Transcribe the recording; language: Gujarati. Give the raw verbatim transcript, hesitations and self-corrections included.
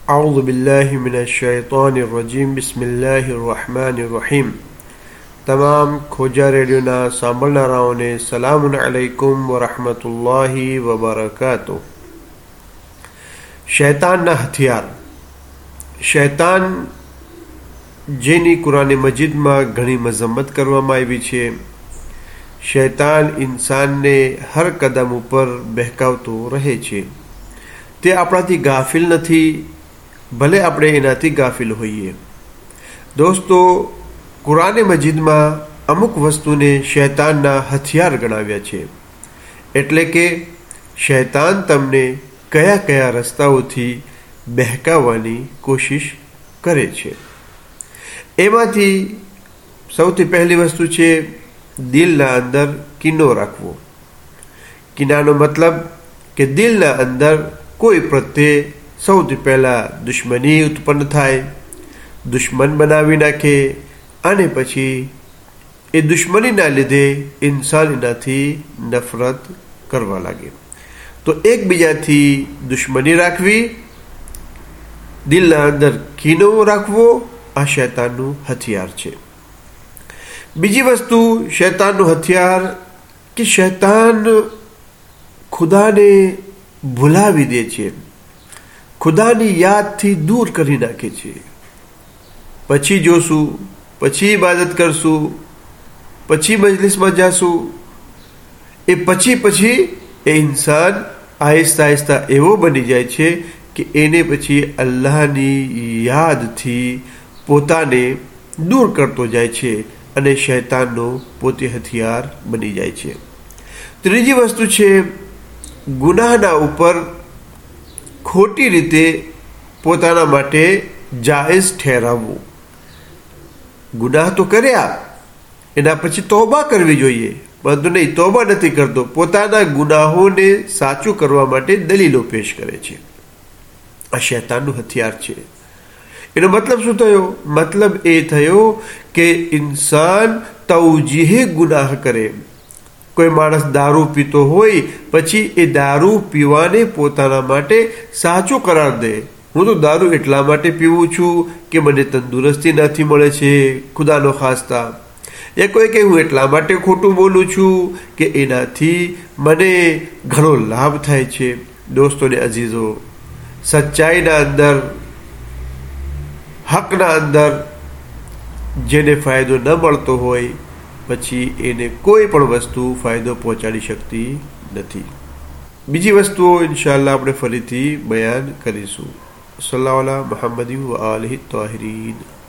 أعوذ بالله من الشيطان الرجيم بسم الله الرحمن الرحيم તમામ ખોજા રેડિયોના સાંભળનારાઓને સલામુન અલૈકુમ વરહમતુલ્લાહી વબરકાતુહ. શૈતાનના હથિયાર. શૈતાન જેની કુરાન મજીદમાં ઘણી મઝમ્મત કરવામાં આવી છે. શૈતાન ઇન્સાનને હર કદમ ઉપર બહેકાવતો રહે છે. તે આપણાથી ગાફિલ નથી, ભલે આપણે એનાથી ગાફિલ હોઈએ. દોસ્તો, કુરાન મજીદમાં અમુક વસ્તુને શૈતાનના હથિયાર ગણાવ્યા છે. એટલે કે શૈતાન તમને કયા કયા રસ્તાઓથી બહેકાવવાની કોશિશ કરે છે. એમાંથી સૌથી પહેલી વસ્તુ છે દિલના અંદર કીનો રાખવો. કીનાનો મતલબ કે દિલના અંદર કોઈ પ્રત્યે સૌથી પહેલાં દુશ્મની ઉત્પન્ન થાય, દુશ્મન બનાવી નાખે, અને પછી એ દુશ્મનીના લીધે ઇન્સાન એનાથી નફરત કરવા લાગે. તો એકબીજાથી દુશ્મની રાખવી, દિલના અંદર કીનો રાખવો, આ શૈતાનનું હથિયાર છે. બીજી વસ્તુ શૈતાનનું હથિયાર કે શૈતાન ખુદાને ભૂલાવી દે છે, ખુદાની યાદથી દૂર કરી નાખે છે. પછી જોશું, પછી ઇબાદત કરશું, પછી મજલિસમાં જાશું, એ પછી પછી એ ઇન્સાન આહિસ્તા આહિસ્તા એવો બની જાય છે કે એને પછી અલ્લાહની યાદથી પોતાને દૂર કરતો જાય છે અને શૈતાનનો પોતે હથિયાર બની જાય છે. ત્રીજી વસ્તુ છે ગુનાહના ઉપર ખોટી રીતે પોતાના માટે જાયઝ ઠેરાવવું. ગુનાહ તો કર્યા, એના પછી તોબા કરવી જોઈએ, પરંતુ નહીં, તોબા નથી કરતો, પોતાના ગુનાહોને સાચું કરવા માટે દલીલો પેશ કરે છે. આ શૈતાનનું હથિયાર છે. એનો મતલબ શું થયો? મતલબ એ થયો કે ઇન્સાન તવજીહે ગુનાહ કરે. કોઈ માણસ દારૂ પીતો હોય, પછી એ દારૂ પીવાને પોતાના માટે સાચું કરાર દે. હું તો દારૂ એટલા માટે પીવું છું કે મને તંદુરસ્તી નથી મળે છે, ખુદાનો ખાસ્તા. એ કોઈ કે હું એટલા માટે ખોટું બોલું છું કે એનાથી મને ઘણો લાભ થાય છે. દોસ્તોને અઝીઝો, સચ્ચાઈના અંદર, હકના અંદર જેને ફાયદો ન મળતો હોય, પછી એને કોઈ પણ વસ્તુ ફાયદો પહોંચાડી શકતી નથી. બીજી વસ્તુઓ ઇન્શાઅલ્લાહ આપણે ફરીથી બયાન કરીશું. સલ્લલ્લાહુ અલા મુહમ્મદિન વ આલિહિ તાહિરીન.